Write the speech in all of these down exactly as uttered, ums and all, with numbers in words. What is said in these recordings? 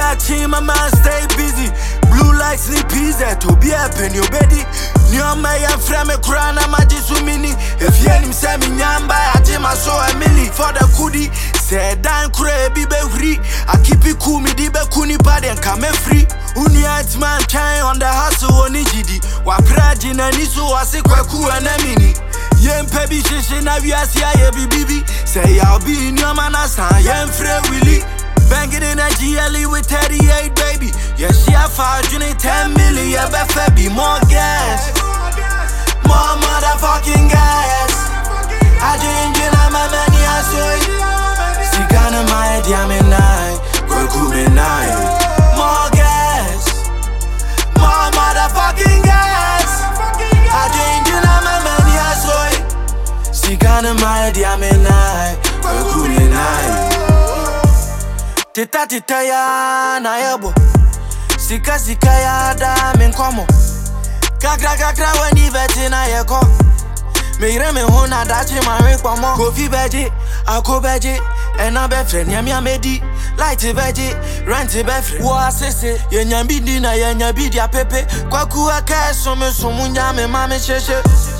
watching my man stay busy. Blue lights sleep pizza to be up in your beddy. New may and frame a crown, I'm a jisumini. If you ain't send me nyamba, I jim I saw a milli for the kudi. Said Dan Crabby be free. I keep it cool, me dibe kuni pad and come free. Unites man trying on the hustle on Nijidi. Waprajin and Isu was a kwaku and a mini. Yen pebi shishin of yasia bibi. Say I'll be in your manasa, yen free willy. Banging in a G L E with thirty-eight, baby. Yeah, she a five, you need ten million, yeah, but be more gas. More motherfucking gas. I drink in a mamani, I say. See, gonna my diamond, go me night. More gas. More motherfucking gas. I drink in a mamani, I say. See, gonna my diamond, go me night. Tita tita ya na yebo Sika sika ya da min komo Kakra kakra weni veti na yeko Meire me hona dachi mami komo Kofi beji, ako beji Ena befre nyami amedi Light beji, rent befre Wa sese, ye nyambidi na ye nyambidi ya pepe Kwa kuwa keso me sumu nyame mami sheshe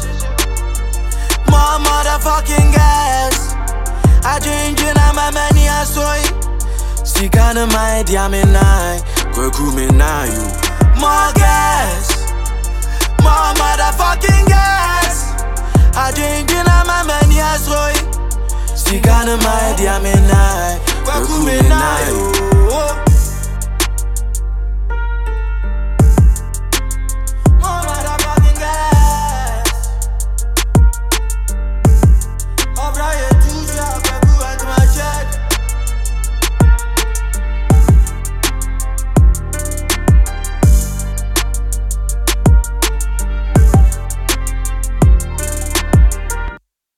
More motherfucking gas I drink in a mamani asoy Si gana my diamond night, go cool me now you. More gas, more motherfucking gas. I drink in a my many as well. Si gana my diamond night, go cool me now you.